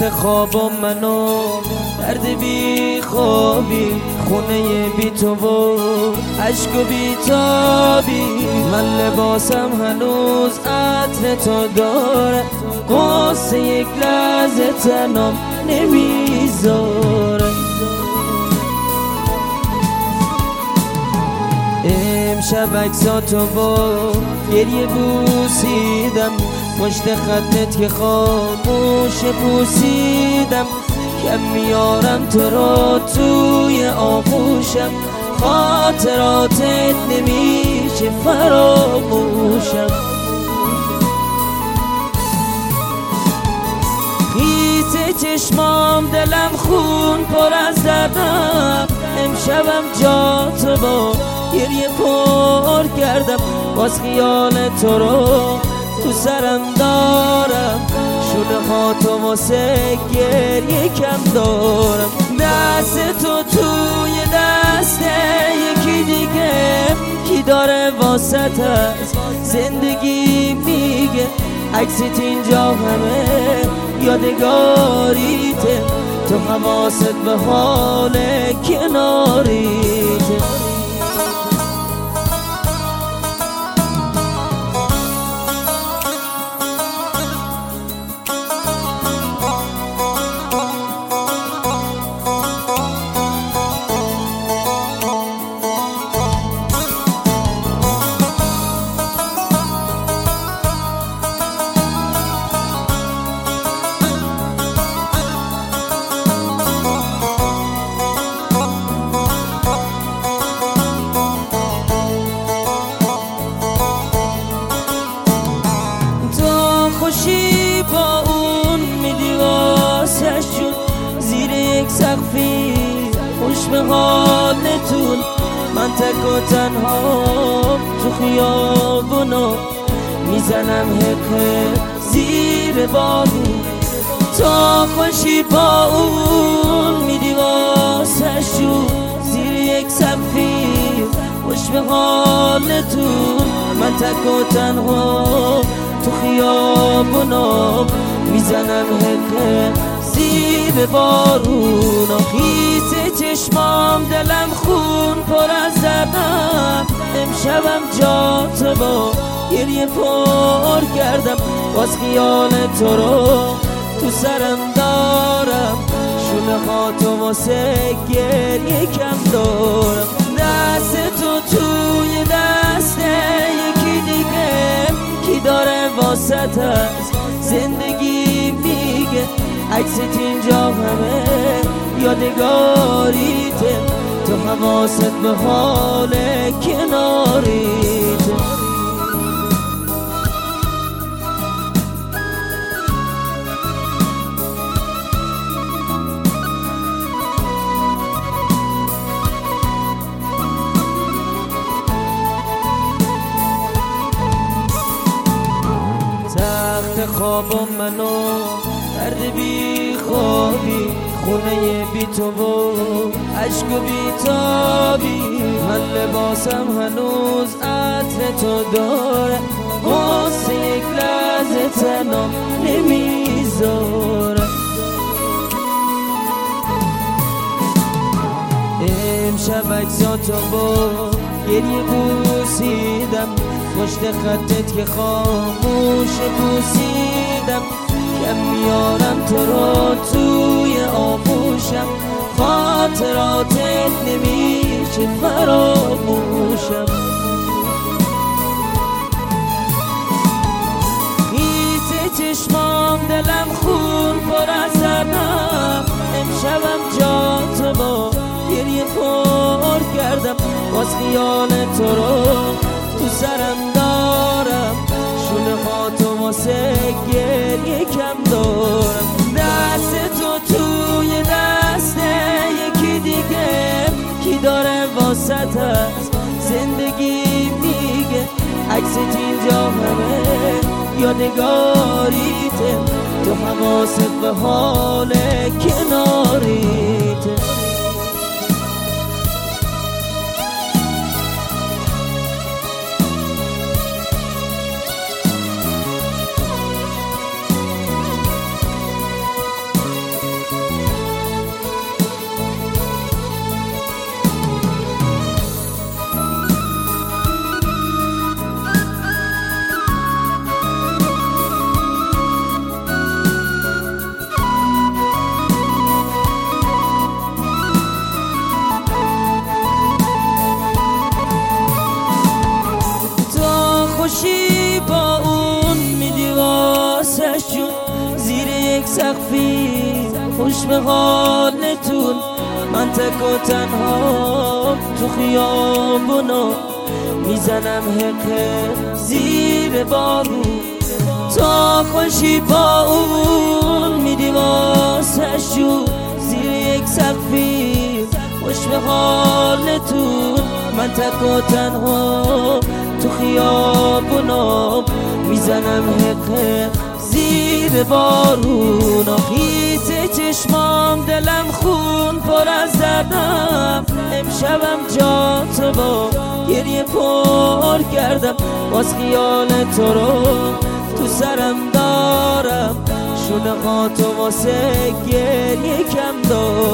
تخت خوابم منو درد بی خوابی، خونه بی تو و عشق و بی تابی. من لباسم هنوز عطر تو داره، قصه یک لحظه تنم نمیذاره. امشب عکساتو با گریه بوسیدم، پشت خطت که خاموش پوسیدم. کم میارم تو رو توی آغوشم، خاطراتت نمیشه فراموشم. خیس چشمام دلم خون پر از دردم، امشبم جاتو با گریه پر کردم. باز خیال تو رو تو سرم دارم، شونه هاتو واسه گریه کم دارم. دست تو توی دست یکی دیگه، کی داره واسط از زندگی میگه. عکست اینجا همه یادگاریته، تو حواست به حال کناریته. خوشی با اون میدی واسش جون، زیر یک سقفی خوش به حالتون. من تک و تنها تو خیابونا میزنم حقه زیر بارون. تا خوشی با اون میدی واسش جون، زیر یک سقفی خوش به حالتون. من تک و تنها تو خیابونا میزنم حقه زیر بارونا. خیس چشمام دلم خون پر از دردم، امشبم جاتو با گریه پر کردم. باز خیال تو رو تو سرم دارم، شونه هاتو واسه گریه کم دارم. دست تو توی دست یکی دیگه، کی داره واسط از زندگی میگه. عکست اینجا همه یادگاریته، تو حواست به حال کناریته. تخت خوابم منو درد بی خوابی، خونه بی تو و عشق و بی تابی. من لباسم هنوز عطر تو داره، قصه یک لحظه تنم نمیذاره. امشب عکساتو با گریه بوسیدم، پشت خطت که خاموش پوسیدم. کم میارم تو رو توی آغوشم، خاطراتت نمیشه فراموشم. خیس چشمام دلم خون پر از دردم، امشبم جاتو با گریه پر کردم. باز خیال تو رو تو سرم دارم، شونه هاتو واسه گریه کم دارم. دست تو توی دست یکی دیگه، کی داره واسط از زندگی میگه. عکست اینجا همه یادگاریته، تو حواست به حال کناریته. سقفی خوش به حالتون، من تک و تنها تو خیابونا میزنم حقه زیر بارون، تا خوشی با اون میدی واسش جون. زیر یک سقفی خوش به حالتون، من تک و تنها تو خیابونا میزنم حقه زیر بارون. خیت چشمام دلم خون پر از دردم، امشبم جا تو با گریه پر کردم، باز خیال تو رو تو سرم دارم، شونه خاطو واسه گریه کم دارم.